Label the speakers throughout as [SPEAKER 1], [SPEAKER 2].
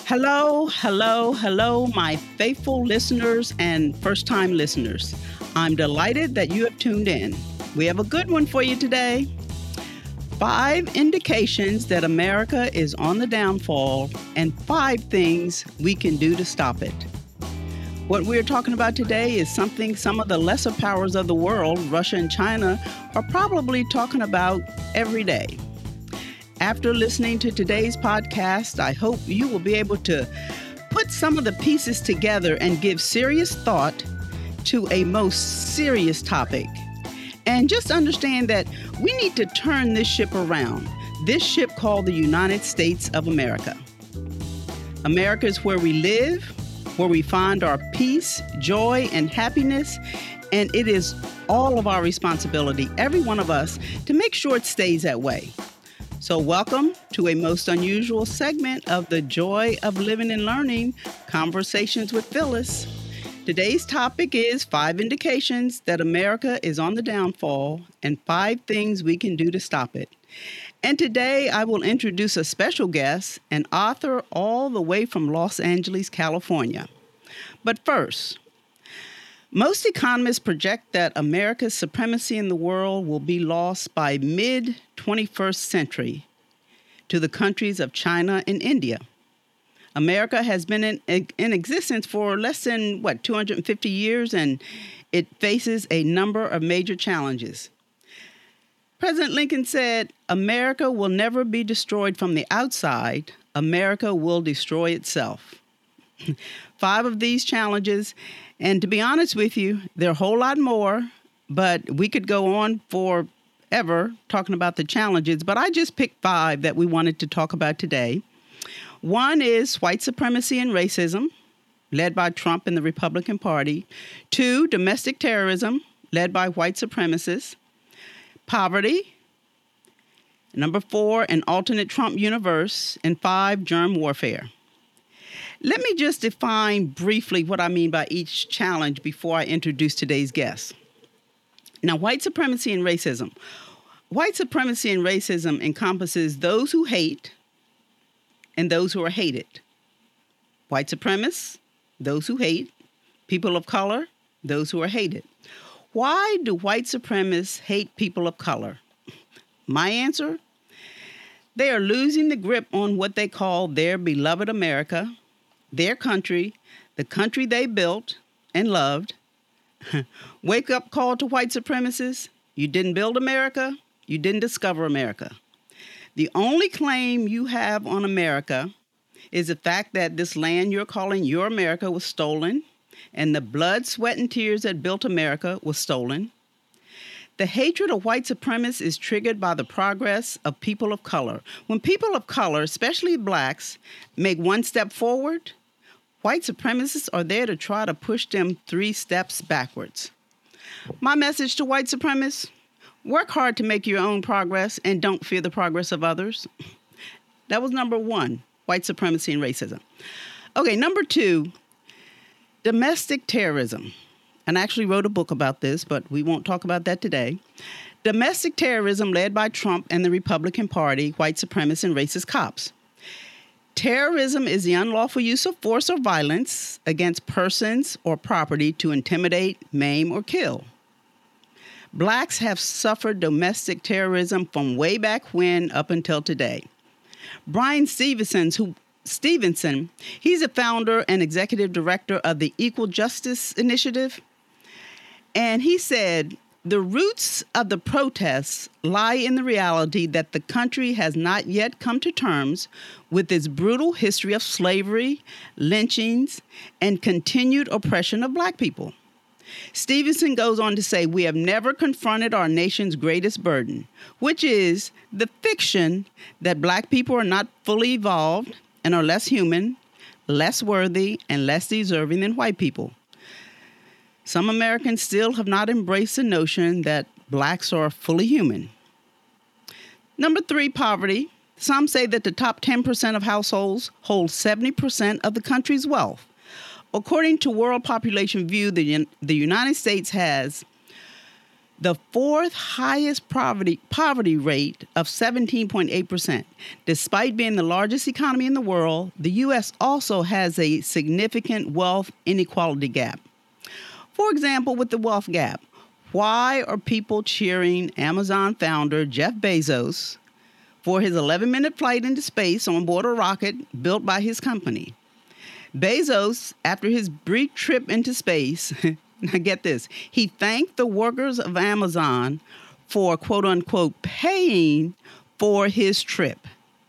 [SPEAKER 1] Hello, hello, hello, my faithful listeners and first-time listeners. I'm delighted that you have tuned in. We have a good one for you today. 5 indications that America is on the downfall and 5 things we can do to stop it. What we're talking about today is something some of the lesser powers of the world, Russia and China, are probably talking about every day. After listening to today's podcast, I hope you will be able to put some of the pieces together and give serious thought to a most serious topic. And just understand that we need to turn this ship around, this ship called the United States of America. America is where we live, where we find our peace, joy, and happiness, and it is all of our responsibility, every one of us, to make sure it stays that way. So welcome to a most unusual segment of the Joy of Living and Learning, Conversations with Phyllis. Today's topic is 5 indications that America is on the downfall and 5 things we can do to stop it. And today I will introduce a special guest, an author all the way from Los Angeles, California. But first, most economists project that America's supremacy in the world will be lost by mid-21st century to the countries of China and India. America has been in existence for less than, 250 years, and it faces a number of major challenges. President Lincoln said, "America will never be destroyed from the outside. America will destroy itself." 5 of these challenges, and to be honest with you, there are a whole lot more, but we could go on forever talking about the challenges, but I just picked 5 that we wanted to talk about today. 1 is white supremacy and racism, led by Trump and the Republican Party. 2, domestic terrorism, led by white supremacists. Poverty. Number 4, an alternate Trump universe. And 5, germ warfare. Let me just define briefly what I mean by each challenge before I introduce today's guest. Now, white supremacy and racism. White supremacy and racism encompasses those who hate and those who are hated. White supremacists, those who hate. People of color, those who are hated. Why do white supremacists hate people of color? My answer? They are losing the grip on what they call their beloved America, their country, the country they built and loved. Wake up call to white supremacists. You didn't build America. You didn't discover America. The only claim you have on America is the fact that this land you're calling your America was stolen, and the blood, sweat, and tears that built America was stolen. The hatred of white supremacists is triggered by the progress of people of color. When people of color, especially blacks, make 1 step forward, white supremacists are there to try to push them 3 steps backwards. My message to white supremacists: work hard to make your own progress and don't fear the progress of others. That was number 1, white supremacy and racism. Okay, number 2, domestic terrorism. And I actually wrote a book about this, but we won't talk about that today. Domestic terrorism led by Trump and the Republican Party, white supremacists, and racist cops. Terrorism is the unlawful use of force or violence against persons or property to intimidate, maim, or kill. Blacks have suffered domestic terrorism from way back when up until today. Bryan Stevenson, he's a founder and executive director of the Equal Justice Initiative. And he said, the roots of the protests lie in the reality that the country has not yet come to terms with its brutal history of slavery, lynchings, and continued oppression of Black people. Stevenson goes on to say, we have never confronted our nation's greatest burden, which is the fiction that Black people are not fully evolved and are less human, less worthy, and less deserving than white people. Some Americans still have not embraced the notion that Blacks are fully human. Number 3, poverty. Some say that the top 10% of households hold 70% of the country's wealth. According to World Population View, the United States has The fourth highest poverty rate of 17.8%. Despite being the largest economy in the world, the U.S. also has a significant wealth inequality gap. For example, with the wealth gap, why are people cheering Amazon founder Jeff Bezos for his 11-minute flight into space on board a rocket built by his company? Bezos, after his brief trip into space, now get this, he thanked the workers of Amazon for, quote unquote, paying for his trip.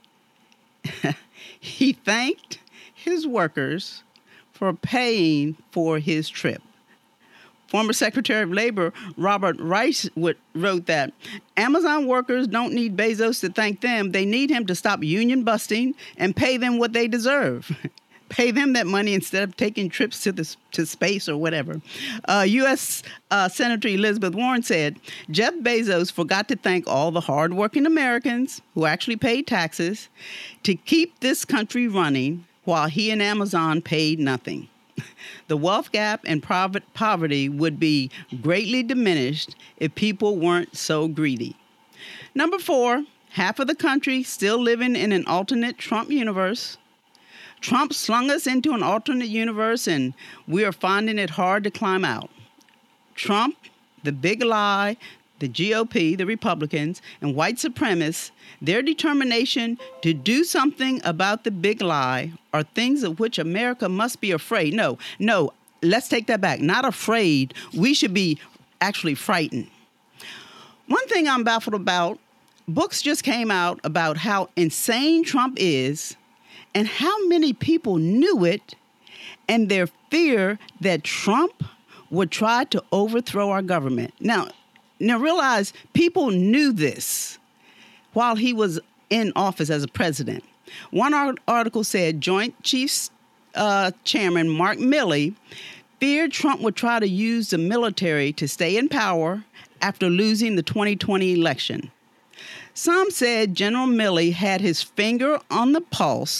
[SPEAKER 1] He thanked his workers for paying for his trip. Former Secretary of Labor Robert Reich wrote that Amazon workers don't need Bezos to thank them. They need him to stop union busting and pay them what they deserve. Pay them that money instead of taking trips to space or whatever. U.S. Senator Elizabeth Warren said, Jeff Bezos forgot to thank all the hardworking Americans who actually paid taxes to keep this country running while he and Amazon paid nothing. The wealth gap and poverty would be greatly diminished if people weren't so greedy. Number 4, half of the country still living in an alternate Trump universe. Trump slung us into an alternate universe, and we are finding it hard to climb out. Trump, the big lie, the GOP, the Republicans, and white supremacists, their determination to do something about the big lie are things of which America must be afraid. No, let's take that back. Not afraid. We should be actually frightened. One thing I'm baffled about, books just came out about how insane Trump is and how many people knew it and their fear that Trump would try to overthrow our government. Now realize people knew this while he was in office as a president. One article said Joint Chiefs Chairman Mark Milley feared Trump would try to use the military to stay in power after losing the 2020 election. Some said General Milley had his finger on the pulse,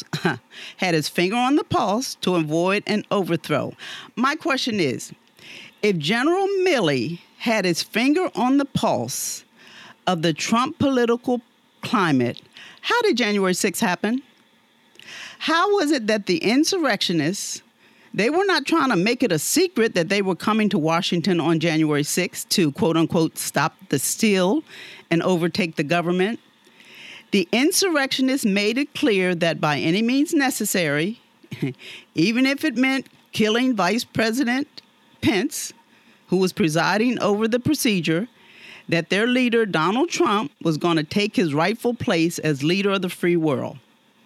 [SPEAKER 1] to avoid an overthrow. My question is, if General Milley had his finger on the pulse of the Trump political climate, how did January 6th happen? How was it that the insurrectionists, they were not trying to make it a secret that they were coming to Washington on January 6th to, quote unquote, stop the steal and overtake the government? The insurrectionists made it clear that by any means necessary, even if it meant killing Vice President Pence, who was presiding over the procedure, that their leader, Donald Trump, was going to take his rightful place as leader of the free world.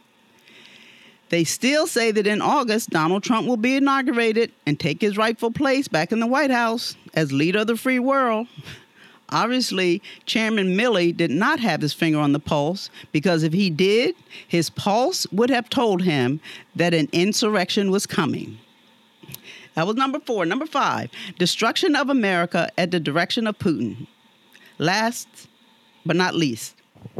[SPEAKER 1] They still say that in August, Donald Trump will be inaugurated and take his rightful place back in the White House as leader of the free world. Obviously, Chairman Milley did not have his finger on the pulse, because if he did, his pulse would have told him that an insurrection was coming. That was number 4. Number 5, destruction of America at the direction of Putin. Last but not least.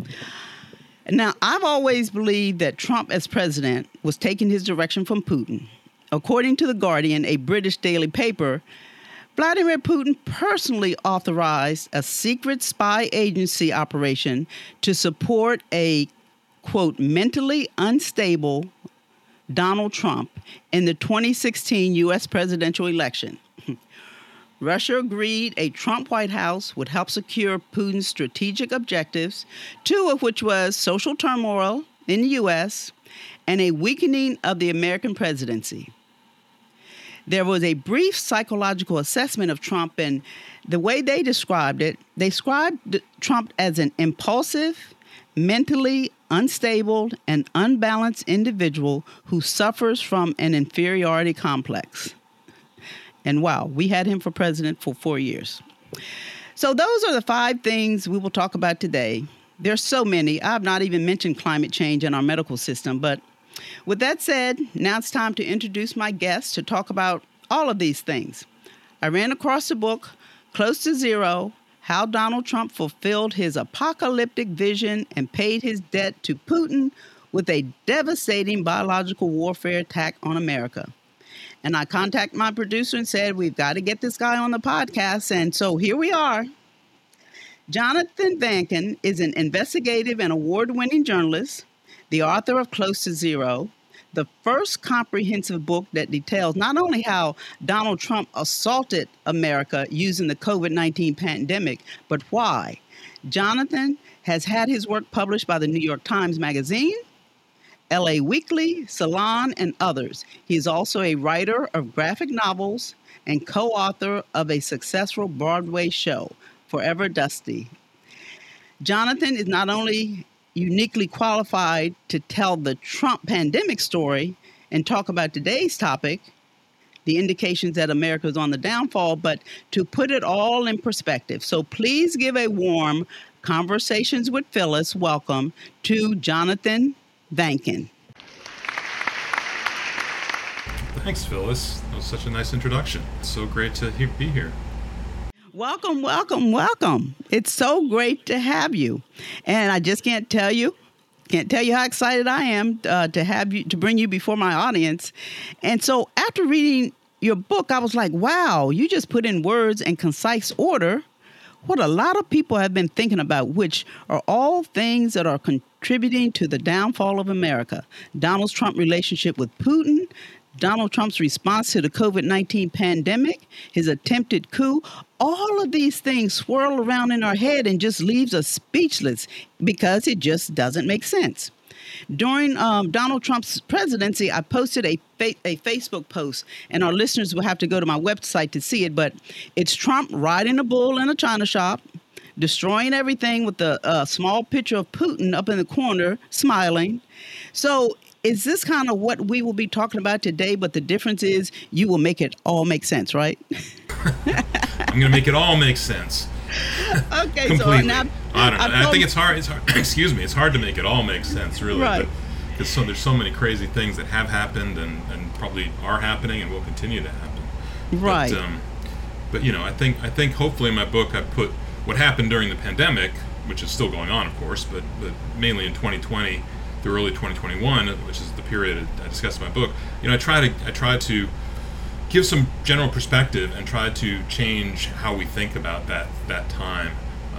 [SPEAKER 1] Now, I've always believed that Trump as president was taking his direction from Putin. According to The Guardian, a British daily paper, Vladimir Putin personally authorized a secret spy agency operation to support a, quote, mentally unstable Donald Trump in the 2016 U.S. presidential election. Russia agreed a Trump White House would help secure Putin's strategic objectives, 2 of which was social turmoil in the U.S. and a weakening of the American presidency. There was a brief psychological assessment of Trump, and the way they described it, they described Trump as an impulsive, mentally unstable, and unbalanced individual who suffers from an inferiority complex. And wow, we had him for president for 4 years. So those are the 5 things we will talk about today. There's so many. I've not even mentioned climate change in our medical system. But with that said, now it's time to introduce my guest to talk about all of these things. I ran across the book, Close to Zero, How Donald Trump Fulfilled His Apocalyptic Vision and Paid His Debt to Putin with a Devastating Biological Warfare Attack on America. And I contacted my producer and said, we've got to get this guy on the podcast. And so here we are. Jonathan Vankin is an investigative and award-winning journalist, the author of Close to Zero, the first comprehensive book that details not only how Donald Trump assaulted America using the COVID-19 pandemic, but why. Jonathan has had his work published by the New York Times Magazine, LA Weekly, Salon, and others. He is also a writer of graphic novels and co-author of a successful Broadway show, Forever Dusty. Jonathan is not only uniquely qualified to tell the Trump pandemic story and talk about today's topic, the indications that America is on the downfall, but to put it all in perspective. So please give a warm Conversations with Phyllis welcome to Jonathan Vankin.
[SPEAKER 2] Thanks, Phyllis. That was such a nice introduction. It's so great to be here.
[SPEAKER 1] Welcome, welcome, welcome. It's so great to have you. And I just can't tell you how excited I am to bring you before my audience. And so after reading your book, I was like, wow, you just put in words and concise order what a lot of people have been thinking about, which are all things that are contributing to the downfall of America. Donald Trump's relationship with Putin, Donald Trump's response to the COVID-19 pandemic, his attempted coup, all of these things swirl around in our head and just leaves us speechless because it just doesn't make sense. During Donald Trump's presidency, I posted a Facebook post, and our listeners will have to go to my website to see it, but it's Trump riding a bull in a china shop, destroying everything with a small picture of Putin up in the corner, smiling. So is this kind of what we will be talking about today? But the difference is you will make it all make sense, right?
[SPEAKER 2] I'm going to make it all make sense.
[SPEAKER 1] Okay,
[SPEAKER 2] completely.
[SPEAKER 1] So now
[SPEAKER 2] I don't know. I think it's hard. Excuse me. It's hard to make it all make sense, really.
[SPEAKER 1] Right.
[SPEAKER 2] Because there's so many crazy things that have happened and probably are happening and will continue to happen.
[SPEAKER 1] Right.
[SPEAKER 2] But I think hopefully in my book I put what happened during the pandemic, which is still going on, of course, but mainly in 2020 through early 2021, which is the period I discussed in my book. I try to give some general perspective and try to change how we think about that time.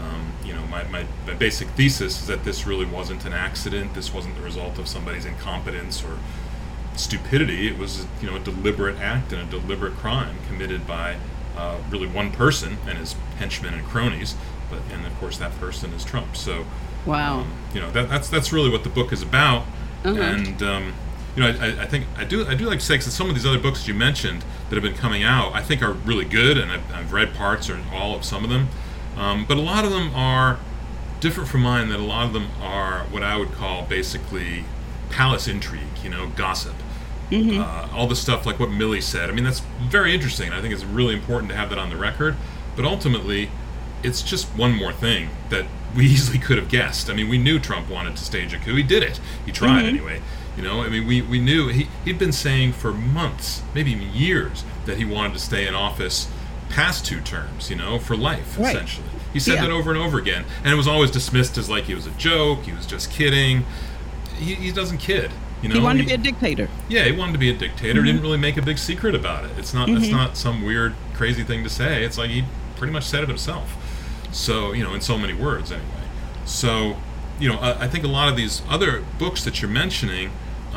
[SPEAKER 2] My basic thesis is that this really wasn't an accident. This wasn't the result of somebody's incompetence or stupidity. It was a deliberate act and a deliberate crime committed by really one person and his henchmen and cronies. And of course that person is Trump. So
[SPEAKER 1] wow.
[SPEAKER 2] That's really what the book is about.
[SPEAKER 1] Uh-huh.
[SPEAKER 2] And I think I do like to say that some of these other books that you mentioned that have been coming out, I think are really good, and I've read parts or all of some of them. But a lot of them are different from mine. That a lot of them are what I would call basically palace intrigue, gossip.
[SPEAKER 1] Mm-hmm.
[SPEAKER 2] All the stuff like what Milley said. I mean, that's very interesting. I think it's really important to have that on the record. But ultimately, it's just one more thing that we easily could have guessed. I mean, we knew Trump wanted to stage a coup. He did it. He tried anyway. We knew he'd been saying for months, maybe even years, that he wanted to stay in office past 2 terms, for life,
[SPEAKER 1] right.
[SPEAKER 2] Essentially. He said that over and over again, and it was always dismissed as like he was a joke, he was just kidding. He doesn't kid,
[SPEAKER 1] He wanted to be a dictator.
[SPEAKER 2] Yeah, he wanted to be a dictator. Didn't really make a big secret about it. It's not. It's not some weird, crazy thing to say. It's like he pretty much said it himself. So, in so many words anyway. So, I think a lot of these other books that you're mentioning,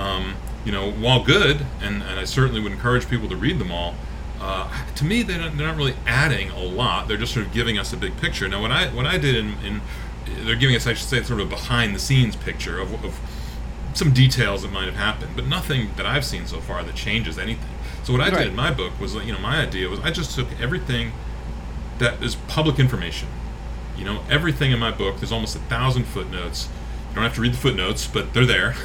[SPEAKER 2] while good, and I certainly would encourage people to read them all, to me they're not really adding a lot. They're just sort of giving us a big picture. Now, what I did in they're giving us, I should say, sort of a behind the scenes picture of some details that might have happened, but nothing that I've seen so far that changes anything. So what I did in my book was, my idea was I just took everything that is public information. Everything in my book, there's almost 1,000 footnotes. You don't have to read the footnotes, but they're there.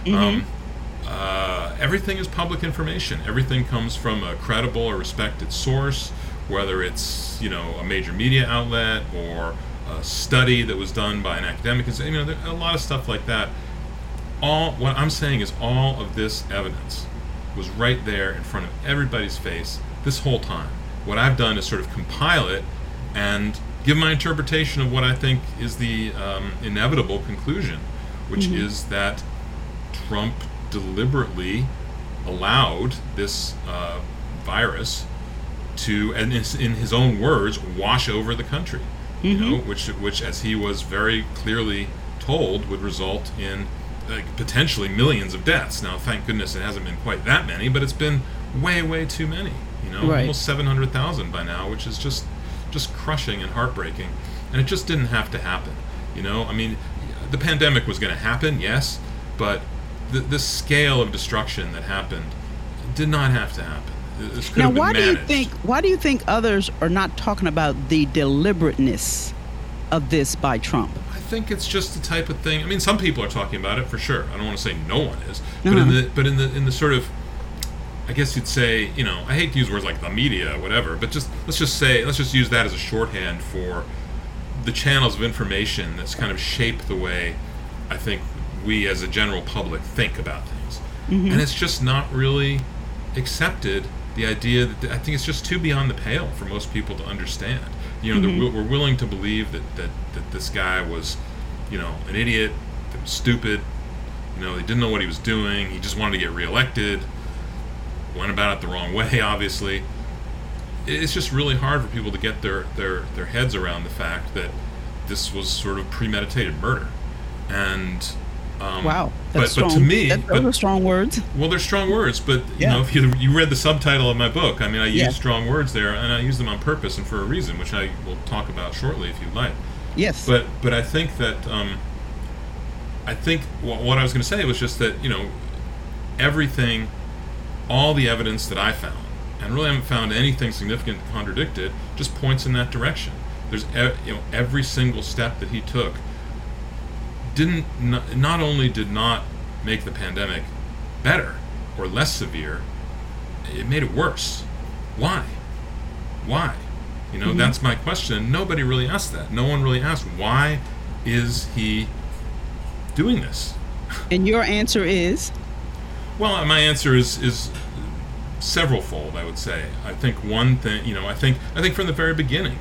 [SPEAKER 2] Everything is public information. Everything comes from a credible or respected source, whether it's, a major media outlet or a study that was done by an academic. There's a lot of stuff like that. What I'm saying is all of this evidence was right there in front of everybody's face this whole time. What I've done is sort of compile it and give my interpretation of what I think is the inevitable conclusion, which is that Trump deliberately allowed this virus to, and in his own words, wash over the country. you know, which as he was very clearly told would result in potentially millions of deaths. Now, thank goodness it hasn't been quite that many, but it's been way too many. You know,
[SPEAKER 1] Right.
[SPEAKER 2] almost 700,000 by now, which is just crushing and heartbreaking. And it just didn't have to happen. You know, I mean, the pandemic was going to happen, yes, but the scale of destruction that happened did not have to happen. This could
[SPEAKER 1] Now,
[SPEAKER 2] have been
[SPEAKER 1] why
[SPEAKER 2] managed.
[SPEAKER 1] do you think others are not talking about the deliberateness of this by Trump?
[SPEAKER 2] I think it's just the type of thing. I mean, some people are talking about it for sure. I don't want to say no one is, but in the sort of, I guess you'd say, you know, I hate to use words like the media, whatever, but let's just use that as a shorthand for the channels of information that's kind of shaped the way I think we as a general public think about things. And it's just not really accepted, the idea that I think it's just too beyond the pale for most people to understand. You know, we're willing to believe that this guy was, you know, an idiot, that was stupid, you know, he didn't know what he was doing, he just wanted to get reelected, went about it the wrong way, obviously. It's just really hard for people to get their heads around the fact that this was sort of premeditated murder. And
[SPEAKER 1] Wow,
[SPEAKER 2] but
[SPEAKER 1] strong.
[SPEAKER 2] to me,
[SPEAKER 1] Those are strong words.
[SPEAKER 2] well, they're strong words, but you
[SPEAKER 1] Yeah.
[SPEAKER 2] know, if you read the subtitle of my book, I mean, I
[SPEAKER 1] Yeah.
[SPEAKER 2] use strong words there, and I use them on purpose and for a reason, which I will talk about shortly if you'd like.
[SPEAKER 1] Yes.
[SPEAKER 2] But I think that what I was going to say was just that, you know, everything, all the evidence that I found, and really haven't found anything significant to contradict it, just points in that direction. There's every single step that he took not only did not make the pandemic better or less severe, it made it worse. Why? You know, that's my question. Nobody really asked that. No one really asked, why is he doing this?
[SPEAKER 1] And your answer is?
[SPEAKER 2] Well, my answer is severalfold, I would say. I think one thing, you know, I think from the very beginning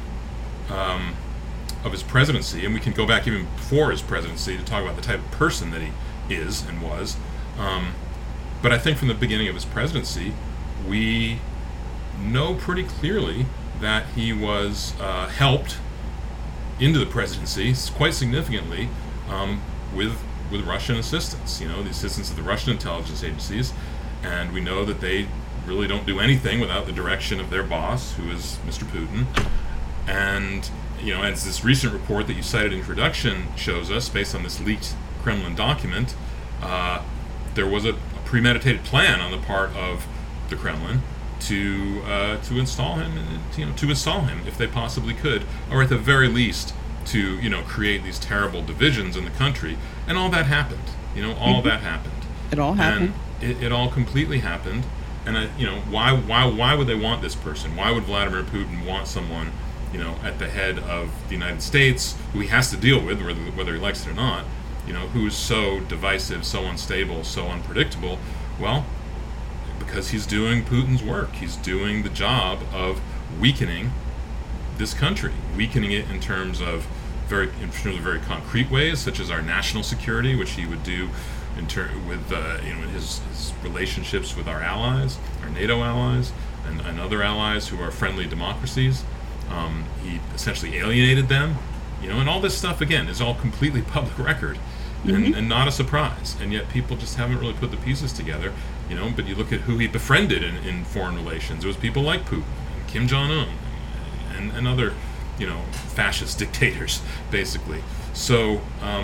[SPEAKER 2] of his presidency, and we can go back even before his presidency to talk about the type of person that he is and was, but I think from the beginning of his presidency, we know pretty clearly that he was helped into the presidency quite significantly with Russian assistance. You know, the assistance of the Russian intelligence agencies, and we know that they really don't do anything without the direction of their boss, who is Mr. Putin. And you know, as this recent report that you cited in introduction shows us, based on this leaked Kremlin document, there was a premeditated plan on the part of the Kremlin to install him, to install him if they possibly could, or at the very least to create these terrible divisions in the country. And all that happened. All that happened.
[SPEAKER 1] It all happened.
[SPEAKER 2] And it all completely happened. And why would they want this person? Why would Vladimir Putin want someone at the head of the United States, who he has to deal with, whether he likes it or not, who's so divisive, so unstable, so unpredictable? Well, because he's doing Putin's work. He's doing the job of weakening this country, weakening it in terms of very concrete ways, such as our national security, which he would do with his relationships with our allies, our NATO allies, and other allies who are friendly democracies. He essentially alienated them, and all this stuff, again, is all completely public record and not a surprise. And yet people just haven't really put the pieces together, but you look at who he befriended in foreign relations. It was people like Putin and Kim Jong-un and other, fascist dictators, basically. So,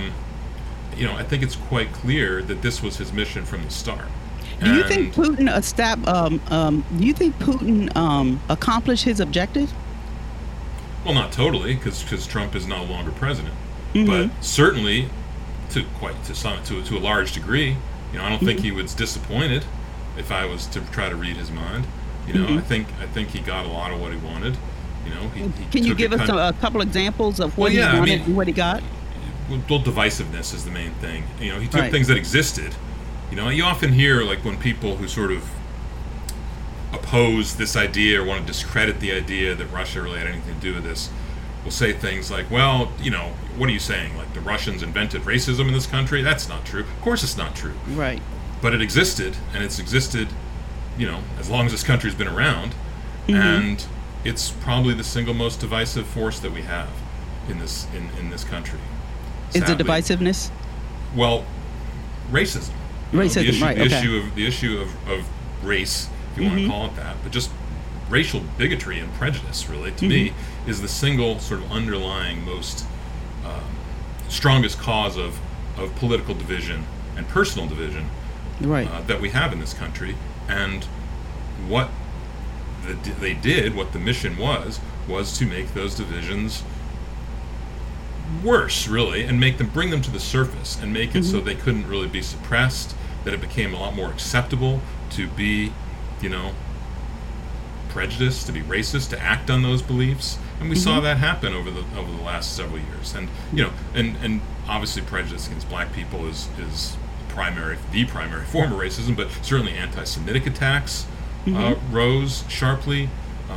[SPEAKER 2] I think it's quite clear that this was his mission from the start.
[SPEAKER 1] Do you think Putin accomplished his objective?
[SPEAKER 2] Well, not totally, because Trump is no longer president, but certainly to a large degree. I don't think he was disappointed if I was to try to read his mind. I think he got a lot of what he wanted.
[SPEAKER 1] Can you give us a couple examples of what he wanted and what he got?
[SPEAKER 2] Well, divisiveness is the main thing. He took things that existed. You often hear, like, when people who sort of oppose this idea or want to discredit the idea that Russia really had anything to do with this, will say things like, well, what are you saying? Like, the Russians invented racism in this country? That's not true. Of course it's not true.
[SPEAKER 1] Right.
[SPEAKER 2] But it existed, and it's existed, as long as this country's been around. And it's probably the single most divisive force that we have. in this country.
[SPEAKER 1] Is the
[SPEAKER 2] Sadly.
[SPEAKER 1] divisiveness?
[SPEAKER 2] Well, racism.
[SPEAKER 1] Racism, right? Okay.
[SPEAKER 2] The issue of race, if you want to call it that, but just racial bigotry and prejudice, really, to me, is the single sort of underlying most strongest cause of political division and personal division
[SPEAKER 1] Right.
[SPEAKER 2] that we have in this country. And what they did, what the mission was to make those divisions worse, really, and bring them to the surface and make it so they couldn't really be suppressed, that it became a lot more acceptable to be, prejudiced, to be racist, to act on those beliefs. And we saw that happen over the last several years. And and obviously prejudice against black people is the primary form of racism, but certainly anti-Semitic attacks rose sharply.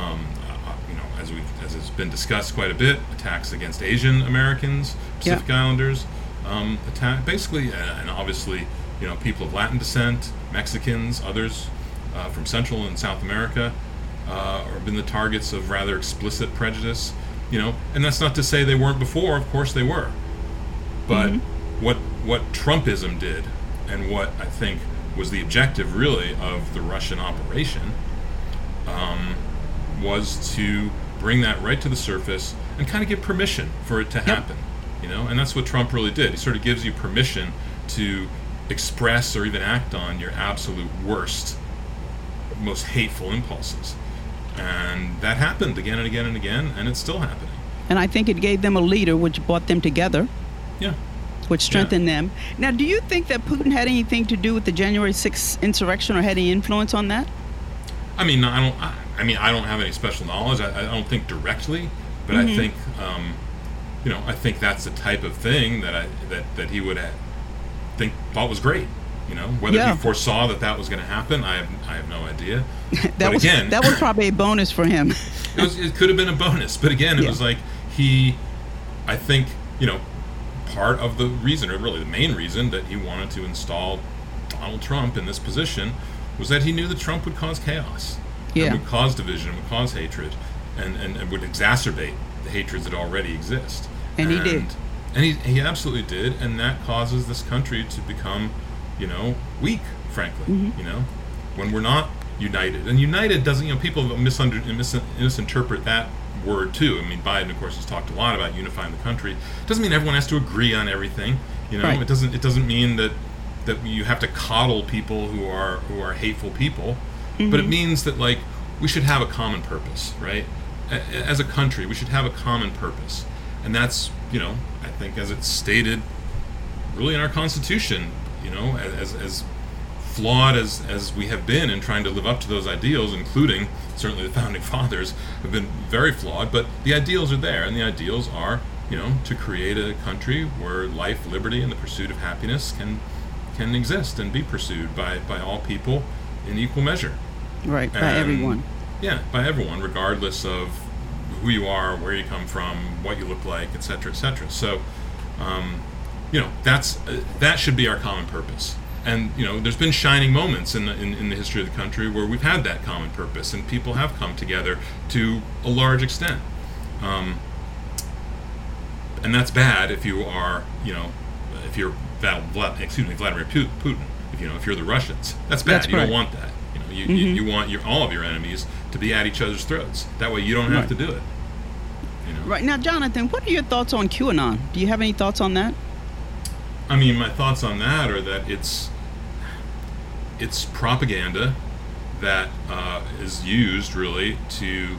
[SPEAKER 2] As has been discussed quite a bit, attacks against Asian Americans, Pacific Islanders, basically, and obviously, people of Latin descent, Mexicans, others from Central and South America, have been the targets of rather explicit prejudice. And that's not to say they weren't before. Of course they were. But what Trumpism did, and what I think was the objective, really, of the Russian operation, was to bring that right to the surface and kind of give permission for it to happen, and that's what Trump really did. He sort of gives you permission to express or even act on your absolute worst, most hateful impulses. And that happened again and again and again, and it's still happening.
[SPEAKER 1] And I think it gave them a leader, which brought them together.
[SPEAKER 2] Yeah.
[SPEAKER 1] Which strengthened them. Now, do you think that Putin had anything to do with the January 6th insurrection or had any influence on that?
[SPEAKER 2] I mean, I don't have any special knowledge. I don't think directly, but I think, I think that's the type of thing that he would thought was great. Whether he foresaw that was going to happen, I have no idea.
[SPEAKER 1] That was probably a bonus for him.
[SPEAKER 2] It could have been a bonus, but again, it was like I think, part of the reason, or really the main reason, that he wanted to install Donald Trump in this position was that he knew that Trump would cause chaos, and would cause division, would cause hatred, and would exacerbate the hatreds that already exist.
[SPEAKER 1] And he did.
[SPEAKER 2] And he absolutely did, and that causes this country to become, weak, frankly. When we're not united. And united doesn't, people misinterpret that word too. I mean, Biden, of course, has talked a lot about unifying the country. It doesn't mean everyone has to agree on everything.
[SPEAKER 1] Right.
[SPEAKER 2] It doesn't mean that you have to coddle people who are hateful people. But it means that, like, we should have a common purpose, right? As a country, we should have a common purpose. And that's, I think, as it's stated really in our Constitution, as flawed as we have been in trying to live up to those ideals, including certainly the Founding Fathers have been very flawed, but the ideals are there, and the ideals are, to create a country where life, liberty, and the pursuit of happiness can exist and be pursued by all people in equal measure.
[SPEAKER 1] By everyone.
[SPEAKER 2] Yeah, by everyone, regardless of who you are, where you come from, what you look like, etc., etc. So, that should be our common purpose. And there's been shining moments in the history of the country where we've had that common purpose, and people have come together to a large extent. And that's bad if you are, if you're Vladimir Putin. If you're the Russians, that's bad. You don't want that. You want all of your enemies to be at each other's throats. That way, you don't have to do it.
[SPEAKER 1] Right now, Jonathan, what are your thoughts on QAnon? Do you have any thoughts on that?
[SPEAKER 2] I mean, my thoughts on that are that it's propaganda that is used really to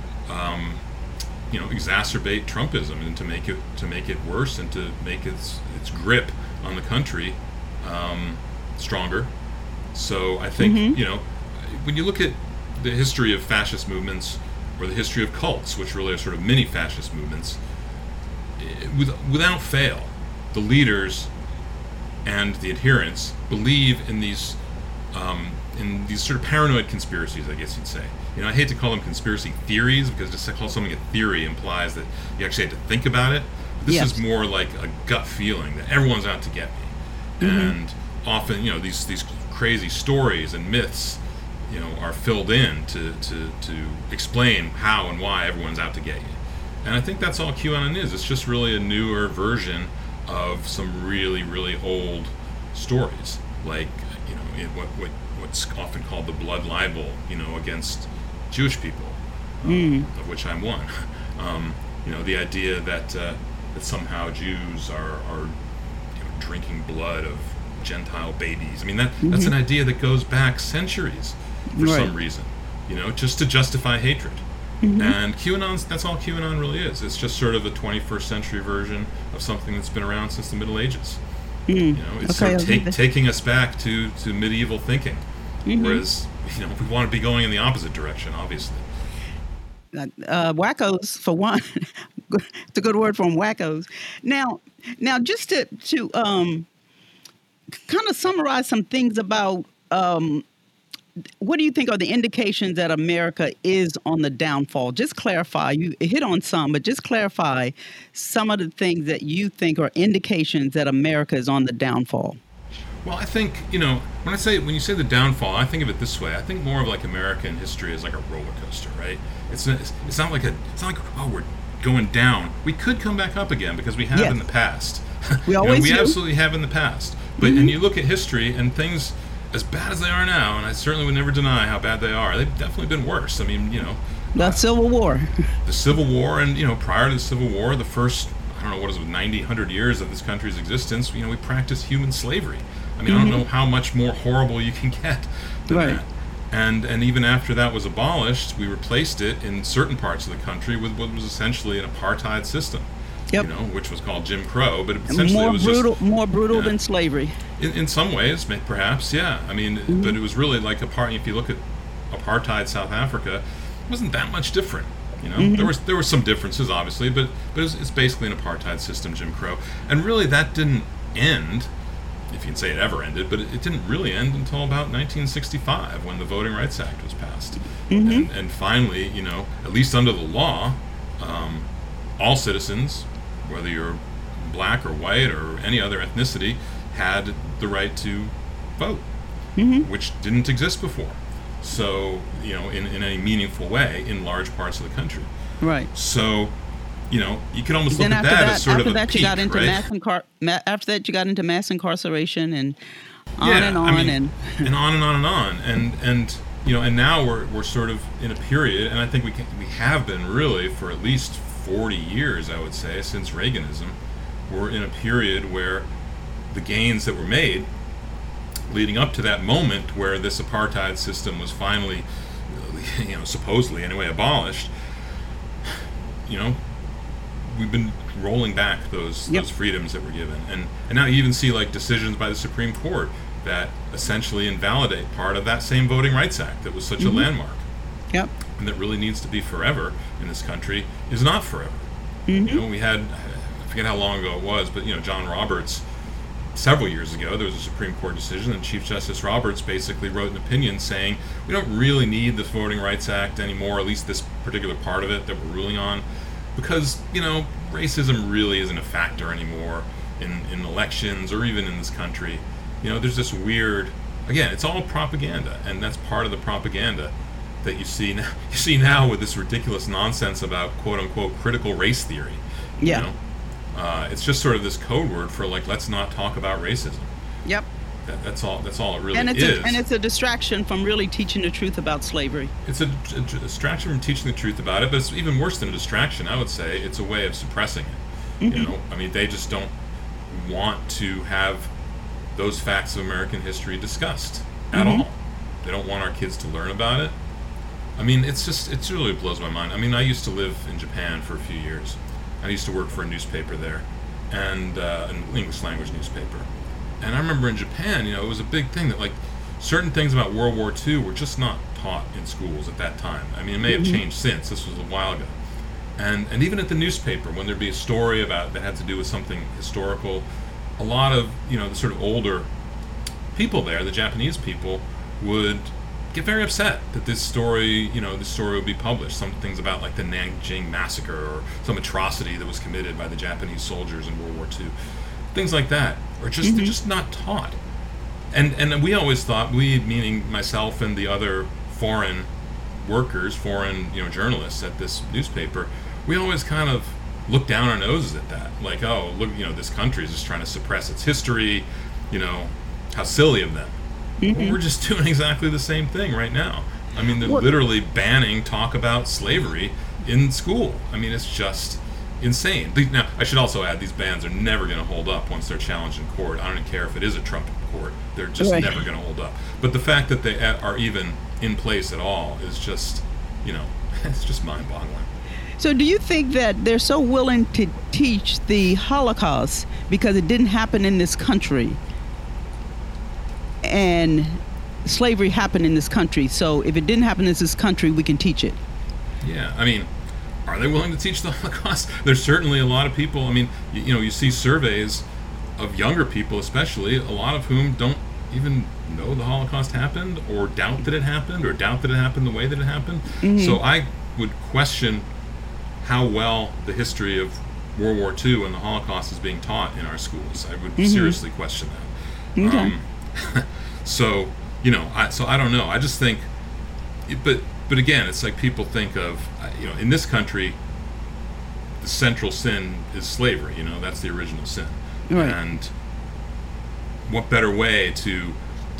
[SPEAKER 2] exacerbate Trumpism and to make it worse and to make its grip on the country stronger. So I think when you look at the history of fascist movements or the history of cults, which really are sort of mini fascist movements, without fail, the leaders and the adherents believe in these sort of paranoid conspiracies, I guess you'd say. I hate to call them conspiracy theories, because to call something a theory implies that you actually have to think about it. But this is more like a gut feeling that everyone's out to get me. And often, these crazy stories and myths, are filled in to explain how and why everyone's out to get you. And I think that's all QAnon is. It's just really a newer version of some really, really old stories, like, you know, what's often called the blood libel, you know, against Jewish people, of which I'm one. You know, the idea that somehow Jews are you know, drinking blood of Gentile babies. I mean, that's an idea that goes back centuries for some reason, you know, just to justify hatred. And that's all QAnon really is. It's just sort of a 21st century version of something that's been around since the Middle Ages. You know, it's sort of taking us back to medieval thinking, whereas, you know, we want to be going in the opposite direction, obviously.
[SPEAKER 1] Wackos, for one. It's a good word from wackos. Now, just to kind of summarize some things about what do you think are the indications that America is on the downfall? Just clarify. You hit on some, but just clarify some of the things that you think are indications that America is on the downfall.
[SPEAKER 2] Well, I think, you know, when you say the downfall, I think of it this way. I think more of like American history is like a roller coaster, right? It's not like oh, we're going down. We could come back up again because we have in the past.
[SPEAKER 1] We always
[SPEAKER 2] we
[SPEAKER 1] do.
[SPEAKER 2] Absolutely have in the past. But and you look at history and things as bad as they are now, and I certainly would never deny how bad they are. They've definitely been worse. I mean, you know,
[SPEAKER 1] the Civil War.
[SPEAKER 2] The Civil War, and, you know, prior to the Civil War, the first, I don't know, what is it, 90, 100 years of this country's existence, you know, we practiced human slavery. I mean, I don't know how much more horrible you can get than that. And even after that was abolished, we replaced it in certain parts of the country with what was essentially an apartheid system. You know, which was called Jim Crow, but essentially it was
[SPEAKER 1] more brutal than slavery.
[SPEAKER 2] In some ways, perhaps, yeah. I mean, but it was really like if you look at apartheid South Africa, it wasn't that much different. You know, there were some differences, obviously, but it's basically an apartheid system, Jim Crow, and really that didn't end, if you can say it ever ended, but it didn't really end until about 1965 when the Voting Rights Act was passed, and finally, you know, at least under the law, all citizens, whether you're black or white or any other ethnicity, had the right to vote, which didn't exist before. So, you know, in any meaningful way in large parts of the country. Right. So, you know, you can almost look at that as sort of a peak, right?
[SPEAKER 1] After that, you got into mass incarceration and on and on.
[SPEAKER 2] I mean, and on and on and on. And you know, and now we're sort of in a period, and I think we have been really for at least 40 years, I would say, since Reaganism, we're in a period where the gains that were made leading up to that moment where this apartheid system was finally, you know, supposedly anyway, abolished, you know, we've been rolling back those freedoms that were given. And now you even see like decisions by the Supreme Court that essentially invalidate part of that same Voting Rights Act that was such a landmark. And that really needs to be forever in this country is not forever. You know, we had, I forget how long ago it was, but, you know, John Roberts, several years ago, there was a Supreme Court decision, and Chief Justice Roberts basically wrote an opinion saying we don't really need this Voting Rights Act anymore, at least this particular part of it that we're ruling on, because, you know, racism really isn't a factor anymore in elections or even in this country. You know, there's this weird, again, it's all propaganda, and that's part of the propaganda that you see now with this ridiculous nonsense about quote unquote critical race theory. You know? It's just sort of this code word for like, let's not talk about racism. That's all it really is.
[SPEAKER 1] And it's a distraction from really teaching the truth about slavery.
[SPEAKER 2] It's a distraction from teaching the truth about it, but it's even worse than a distraction, I would say. It's a way of suppressing it. You know, I mean, they just don't want to have those facts of American history discussed at all. They don't want our kids to learn about it. I mean, it really blows my mind. I mean, I used to live in Japan for a few years. I used to work for a newspaper there, and an English language newspaper. And I remember in Japan, you know, it was a big thing that like certain things about World War II were just not taught in schools at that time. I mean, it may have changed since. This was a while ago. And even at the newspaper, when there'd be a story about that had to do with something historical, a lot of, you know, the sort of older people there, the Japanese people, would get very upset that this story would be published. Some things about like the Nanjing massacre or some atrocity that was committed by the Japanese soldiers in World War II. Things like that are just they're just not taught. And we always thought, we meaning myself and the other foreign workers, foreign, you know, journalists at this newspaper, we always kind of look down our noses at that. Like, oh, look, this country is just trying to suppress its history. How silly of them. Well, we're just doing exactly the same thing right now. I mean, they're literally banning talk about slavery in school. I mean, it's just insane. Now, I should also add, these bans are never going to hold up once they're challenged in court. I don't care if it is a Trump court. They're just never going to hold up. But the fact that they are even in place at all is just, it's just mind-boggling.
[SPEAKER 1] So do you think that they're so willing to teach the Holocaust because it didn't happen in this country, and slavery happened in this country, so if it didn't happen in this country, we can teach it?
[SPEAKER 2] Yeah, I mean, are they willing to teach the Holocaust? There's certainly a lot of people. I mean, you see surveys of younger people, especially, a lot of whom don't even know the Holocaust happened, or doubt that it happened, or doubt that it happened the way that it happened. So I would question how well the history of World War II and the Holocaust is being taught in our schools. I would seriously question that.
[SPEAKER 1] Okay.
[SPEAKER 2] So I don't know. I just think, but again, it's like people think of, in this country, the central sin is slavery. That's the original sin.
[SPEAKER 1] Right.
[SPEAKER 2] And what better way to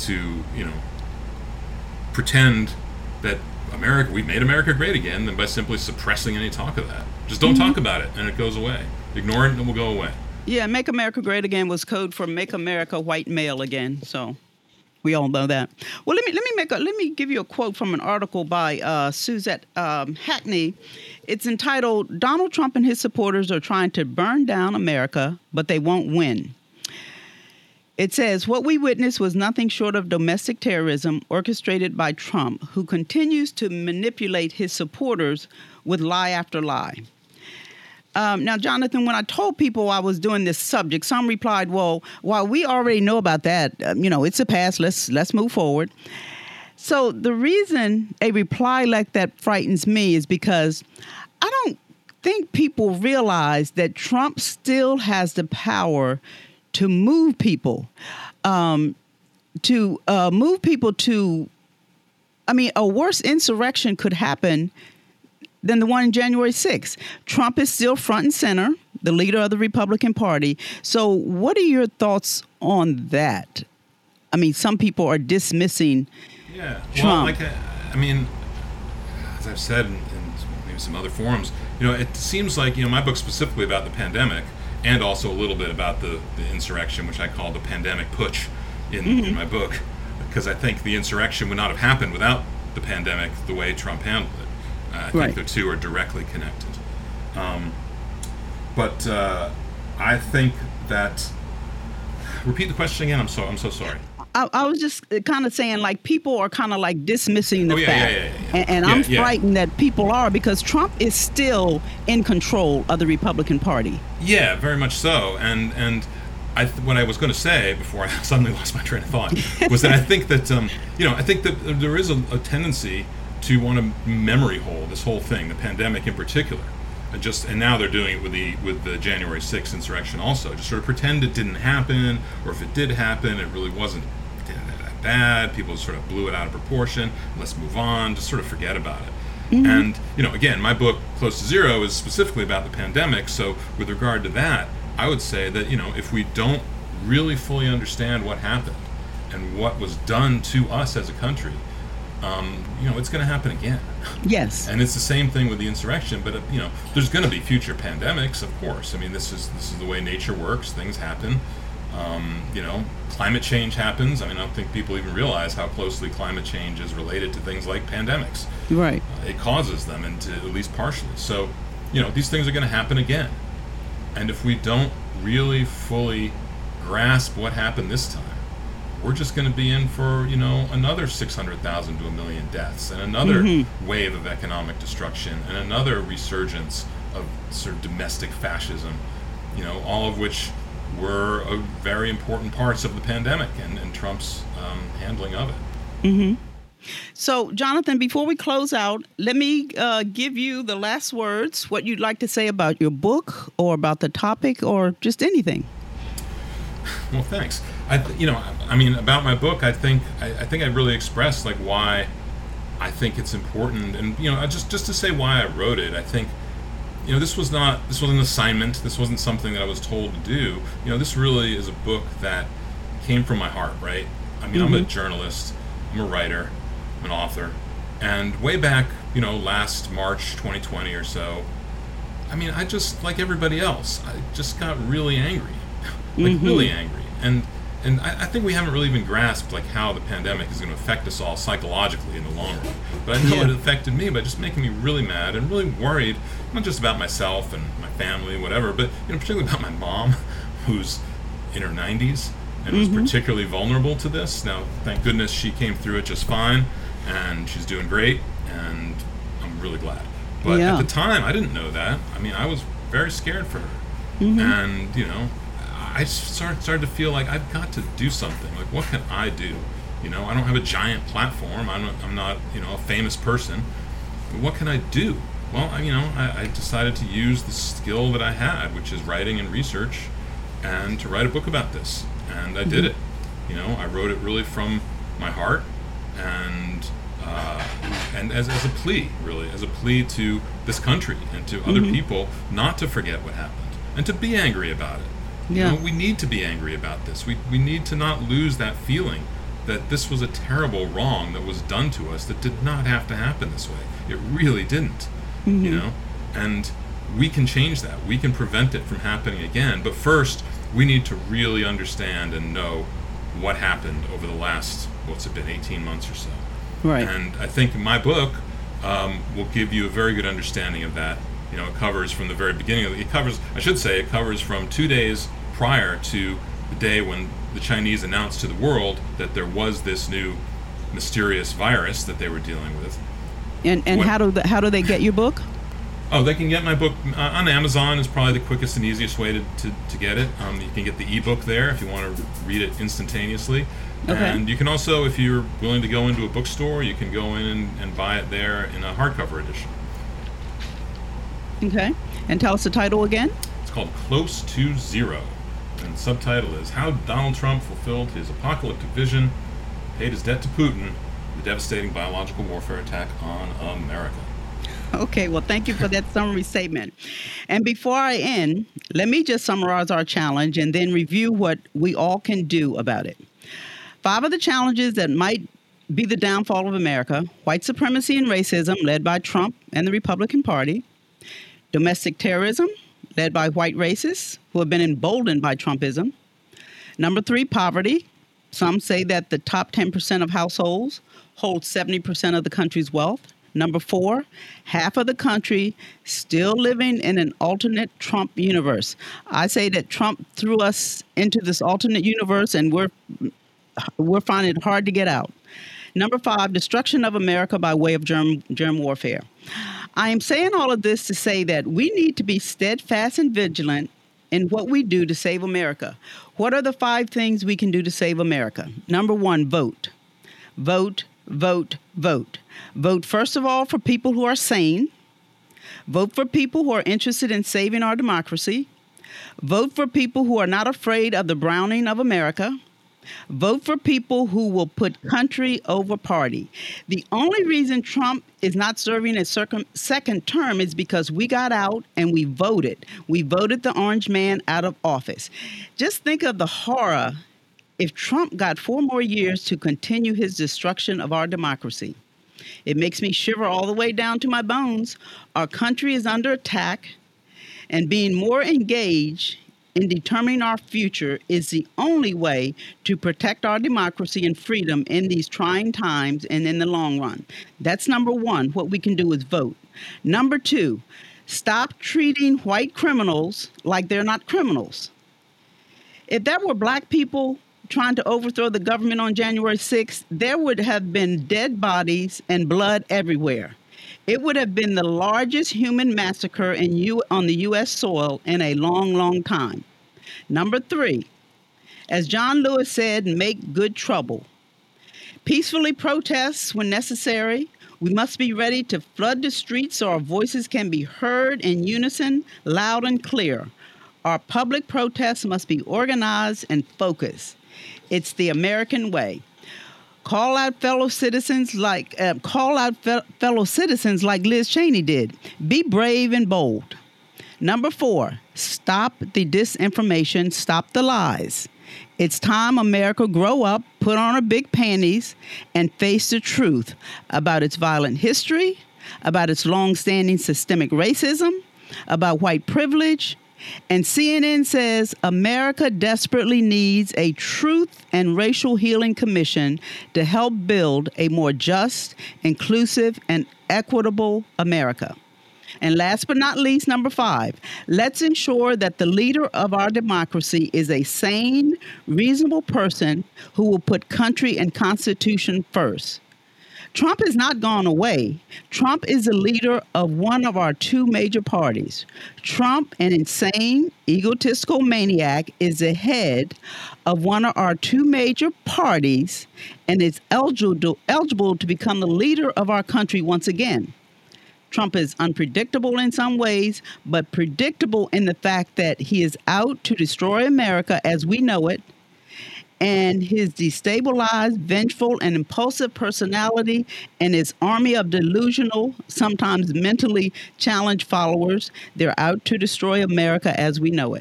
[SPEAKER 2] pretend that we made America great again than by simply suppressing any talk of that. Just don't talk about it, and it goes away. Ignore it, and it will go away.
[SPEAKER 1] Yeah, Make America Great Again was code for Make America White Male Again. So we all know that. Well, let me give you a quote from an article by Suzette Hackney. It's entitled, "Donald Trump and his supporters are trying to burn down America, but they won't win." It says, "What we witnessed was nothing short of domestic terrorism orchestrated by Trump, who continues to manipulate his supporters with lie after lie." Now, Jonathan, when I told people I was doing this subject, some replied, "Well, while we already know about that, it's a past. Let's move forward." So the reason a reply like that frightens me is because I don't think people realize that Trump still has the power to move people, a worse insurrection could happen than the one in January 6th. Trump is still front and center, the leader of the Republican Party. So what are your thoughts on that? I mean, some people are dismissing Trump.
[SPEAKER 2] Well, as I've said in maybe some other forums, it seems like, my book's specifically about the pandemic, and also a little bit about the insurrection, which I call the pandemic putsch in my book, because I think the insurrection would not have happened without the pandemic the way Trump handled it. I think the two are directly connected. But I think that... Repeat the question again. I'm so sorry.
[SPEAKER 1] I was just kind of saying, like, people are kind of like dismissing the fact.
[SPEAKER 2] Yeah.
[SPEAKER 1] And I'm frightened that people are, because Trump is still in control of the Republican Party. Yeah,
[SPEAKER 2] very much so. And what I was going to say before I suddenly lost my train of thought was that I think that, I think that there is a tendency to want to memory hole this whole thing, the pandemic in particular. And now they're doing it with the January 6th insurrection also. Just sort of pretend it didn't happen, or if it did happen, it really wasn't that bad. People sort of blew it out of proportion. Let's move on. Just sort of forget about it. And, again, my book, Close to Zero, is specifically about the pandemic. So with regard to that, I would say that, if we don't really fully understand what happened and what was done to us as a country, it's going to happen again.
[SPEAKER 1] Yes.
[SPEAKER 2] And it's the same thing with the insurrection, but there's going to be future pandemics, of course. I mean, this is the way nature works. Things happen. Climate change happens. I don't think people even realize how closely climate change is related to things like pandemics.
[SPEAKER 1] Right.
[SPEAKER 2] It causes them, at least partially. So, these things are going to happen again. And if we don't really fully grasp what happened this time, we're just going to be in for, another 600,000 to 1 million deaths, and another wave of economic destruction, and another resurgence of sort of domestic fascism, all of which were very important parts of the pandemic and Trump's handling of it.
[SPEAKER 1] So, Jonathan, before we close out, let me give you the last words, what you'd like to say about your book or about the topic or just anything.
[SPEAKER 2] Well, thanks. About my book, I think I really expressed why I think it's important, and just to say why I wrote it. I think this wasn't an assignment. This wasn't something that I was told to do. This really is a book that came from my heart, right? I mean, I'm a journalist, I'm a writer, I'm an author, and way back, last March 2020 or so, I mean, I just, like everybody else, I just got really angry, really angry, and I think we haven't really even grasped like how the pandemic is going to affect us all psychologically in the long run. But I know it affected me by just making me really mad and really worried, not just about myself and my family, whatever, but particularly about my mom, who's in her 90s and was particularly vulnerable to this. Now, thank goodness she came through it just fine, and she's doing great, and I'm really glad. But at the time, I didn't know that. I mean, I was very scared for her, and I started to feel like I've got to do something. Like, what can I do? I don't have a giant platform. I'm not a famous person. But what can I do? Well, I decided to use the skill that I had, which is writing and research, and to write a book about this. And I did it. I wrote it really from my heart, and as a plea, really, as a plea to this country and to other people not to forget what happened and to be angry about it. We need to be angry about this. We need to not lose that feeling that this was a terrible wrong that was done to us that did not have to happen this way. It really didn't, and we can change that. We can prevent it from happening again. But first, we need to really understand and know what happened over the last, 18 months or so.
[SPEAKER 1] Right.
[SPEAKER 2] And I think my book will give you a very good understanding of that. It covers from the very beginning of it. It covers from 2 days prior to the day when the Chinese announced to the world that there was this new mysterious virus that they were dealing with.
[SPEAKER 1] And how do they get your book?
[SPEAKER 2] Oh, they can get my book on Amazon. Is probably the quickest and easiest way to get it. You can get the ebook there if you want to read it instantaneously. Okay. And you can also, if you're willing to go into a bookstore, you can go in and buy it there in a hardcover edition.
[SPEAKER 1] Okay. And tell us the title again.
[SPEAKER 2] It's called Close to Zero. And the subtitle is How Donald Trump Fulfilled His Apocalyptic Vision, Paid His Debt to Putin, the Devastating Biological Warfare Attack on America.
[SPEAKER 1] Okay, well, thank you for that summary statement. And before I end, let me just summarize our challenge and then review what we all can do about it. 5 of the challenges that might be the downfall of America: white supremacy and racism, led by Trump and the Republican Party; domestic terrorism, led by white racists who have been emboldened by Trumpism; number 3, poverty. Some say that the top 10% of households hold 70% of the country's wealth. Number 4, half of the country still living in an alternate Trump universe. I say that Trump threw us into this alternate universe, and we're finding it hard to get out. Number 5, destruction of America by way of germ warfare. I am saying all of this to say that we need to be steadfast and vigilant in what we do to save America. What are the 5 things we can do to save America? Number 1, vote. Vote, vote, vote. Vote, first of all, for people who are sane. Vote for people who are interested in saving our democracy. Vote for people who are not afraid of the browning of America. Vote for people who will put country over party. The only reason Trump is not serving a second term is because we got out and we voted. We voted the orange man out of office. Just think of the horror if Trump got 4 more years to continue his destruction of our democracy. It makes me shiver all the way down to my bones. Our country is under attack, and being more engaged in determining our future is the only way to protect our democracy and freedom in these trying times and in the long run. That's number 1. What we can do is vote. Number 2, stop treating white criminals like they're not criminals. If there were black people trying to overthrow the government on January 6th, there would have been dead bodies and blood everywhere. It would have been the largest human massacre on the U.S. soil in a long, long time. Number 3, as John Lewis said, make good trouble. Peacefully protest when necessary. We must be ready to flood the streets so our voices can be heard in unison, loud and clear. Our public protests must be organized and focused. It's the American way. Call out fellow citizens like Liz Cheney did. Be brave and bold. Number 4, stop the disinformation, stop the lies. It's time America grow up, put on her big panties, and face the truth about its violent history, about its long-standing systemic racism, about white privilege. And CNN says America desperately needs a Truth and Racial Healing Commission to help build a more just, inclusive, and equitable America. And last but not least, number 5, let's ensure that the leader of our democracy is a sane, reasonable person who will put country and Constitution first. Trump has not gone away. Trump is the leader of one of our 2 major parties. Trump, an insane, egotistical maniac, is the head of one of our 2 major parties and is eligible to become the leader of our country once again. Trump is unpredictable in some ways, but predictable in the fact that he is out to destroy America as we know it. And his destabilized, vengeful, and impulsive personality and his army of delusional, sometimes mentally challenged followers, they're out to destroy America as we know it.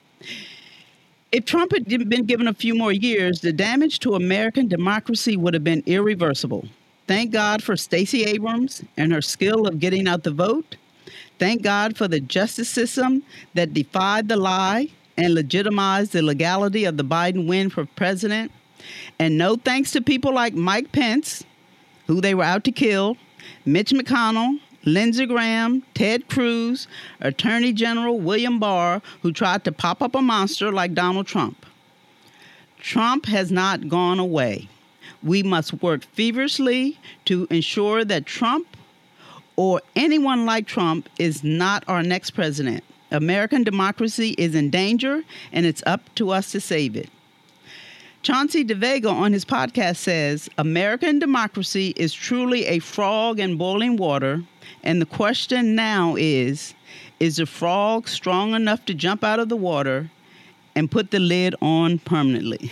[SPEAKER 1] If Trump had been given a few more years, the damage to American democracy would have been irreversible. Thank God for Stacey Abrams and her skill of getting out the vote. Thank God for the justice system that defied the lie and legitimized the legality of the Biden win for president. And no thanks to people like Mike Pence, who they were out to kill, Mitch McConnell, Lindsey Graham, Ted Cruz, Attorney General William Barr, who tried to pop up a monster like Donald Trump. Trump has not gone away. We must work feverishly to ensure that Trump or anyone like Trump is not our next president. American democracy is in danger, and it's up to us to save it. Chauncey DeVega on his podcast says, American democracy is truly a frog in boiling water, and the question now is the frog strong enough to jump out of the water and put the lid on permanently?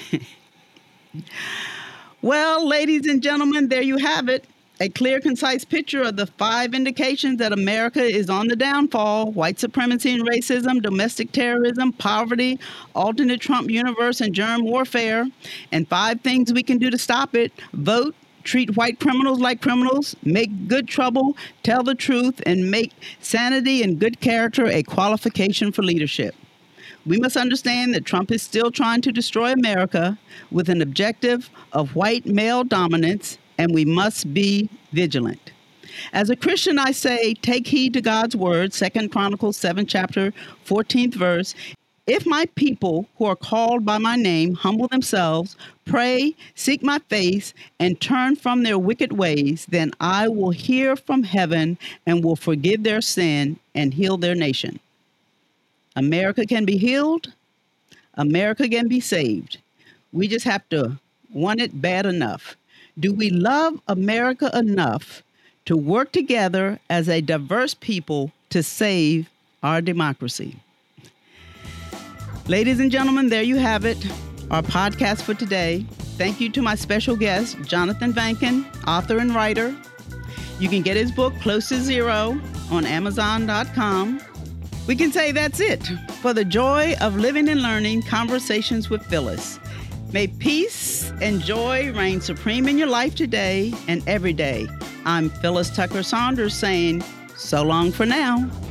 [SPEAKER 1] Well, ladies and gentlemen, there you have it. A clear, concise picture of the 5 indications that America is on the downfall: white supremacy and racism, domestic terrorism, poverty, alternate Trump universe, and germ warfare. And 5 things we can do to stop it: vote, treat white criminals like criminals, make good trouble, tell the truth, and make sanity and good character a qualification for leadership. We must understand that Trump is still trying to destroy America with an objective of white male dominance, and we must be vigilant. As a Christian, I say, take heed to God's word, 2 Chronicles 7, chapter 14th verse. If my people who are called by my name humble themselves, pray, seek my face, and turn from their wicked ways, then I will hear from heaven and will forgive their sin and heal their nation. America can be healed. America can be saved. We just have to want it bad enough. Do we love America enough to work together as a diverse people to save our democracy? Ladies and gentlemen, there you have it, our podcast for today. Thank you to my special guest, Jonathan Vankin, author and writer. You can get his book, Close to Zero, on Amazon.com. We can say that's it for the joy of living and learning Conversations with Phyllis. May peace and joy reign supreme in your life today and every day. I'm Phyllis Tucker Saunders saying, so long for now.